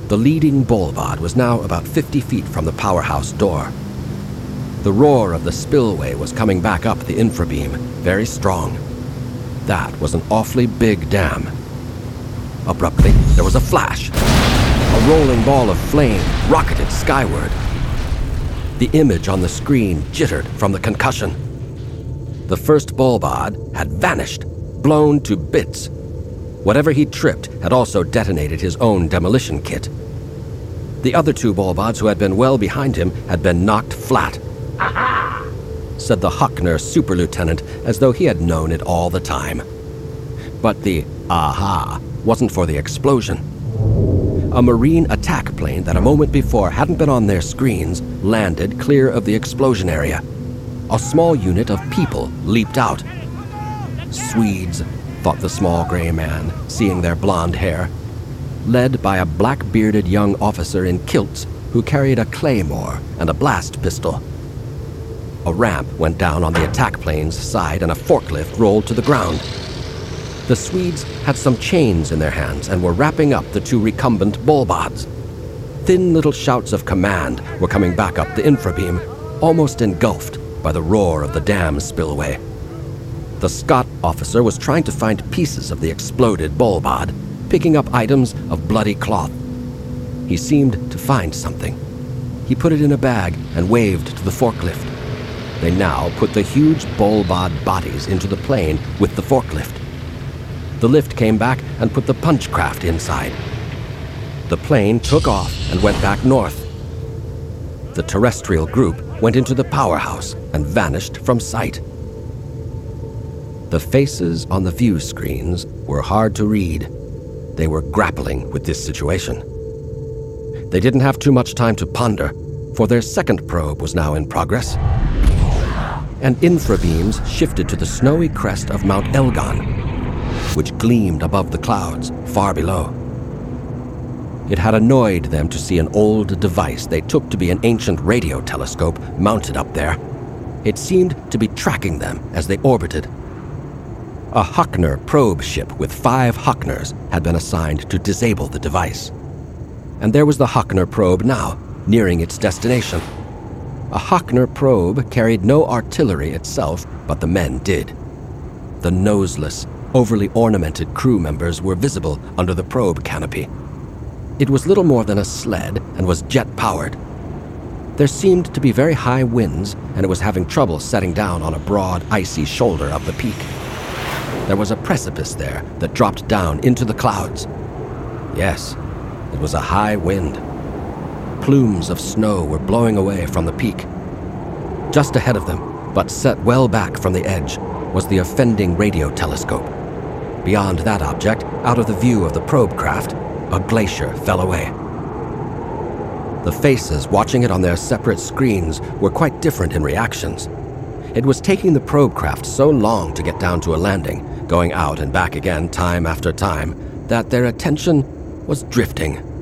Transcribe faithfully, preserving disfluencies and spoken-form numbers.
The leading Bolbod was now about fifty feet from the powerhouse door. The roar of the spillway was coming back up the infrabeam, very strong. That was an awfully big dam. Abruptly, there was a flash. A rolling ball of flame rocketed skyward. The image on the screen jittered from the concussion. The first Bolbod had vanished, blown to bits. Whatever he tripped had also detonated his own demolition kit. The other two Bolbods who had been well behind him had been knocked flat. "Aha!" said the Huckner super lieutenant, as though he had known it all the time. But the aha wasn't for the explosion. A Marine attack plane that a moment before hadn't been on their screens landed clear of the explosion area. A small unit of people leaped out. Swedes, thought the small gray man, seeing their blonde hair, led by a black-bearded young officer in kilts who carried a claymore and a blast pistol. A ramp went down on the attack plane's side and a forklift rolled to the ground. The Swedes had some chains in their hands and were wrapping up the two recumbent Bolbods. Thin little shouts of command were coming back up the infrabeam, almost engulfed by the roar of the dam spillway. The Scott officer was trying to find pieces of the exploded Bolbod, picking up items of bloody cloth. He seemed to find something. He put it in a bag and waved to the forklift. They now put the huge Bolbod bodies into the plane with the forklift. The lift came back and put the punchcraft inside. The plane took off and went back north. The terrestrial group went into the powerhouse and vanished from sight. The faces on the view screens were hard to read. They were grappling with this situation. They didn't have too much time to ponder, for their second probe was now in progress. And infrabeams shifted to the snowy crest of Mount Elgon, which gleamed above the clouds far below. It had annoyed them to see an old device they took to be an ancient radio telescope mounted up there. It seemed to be tracking them as they orbited. A Huckner probe ship with five Huckners had been assigned to disable the device. And there was the Huckner probe now, nearing its destination. A Huckner probe carried no artillery itself, but the men did. The noseless, overly ornamented crew members were visible under the probe canopy. It was little more than a sled and was jet-powered. There seemed to be very high winds, and it was having trouble setting down on a broad, icy shoulder up the peak. There was a precipice there that dropped down into the clouds. Yes, it was a high wind. Plumes of snow were blowing away from the peak. Just ahead of them, but set well back from the edge, was the offending radio telescope. Beyond that object, out of the view of the probe craft, a glacier fell away. The faces watching it on their separate screens were quite different in reactions. It was taking the probe craft so long to get down to a landing, going out and back again time after time, that their attention was drifting.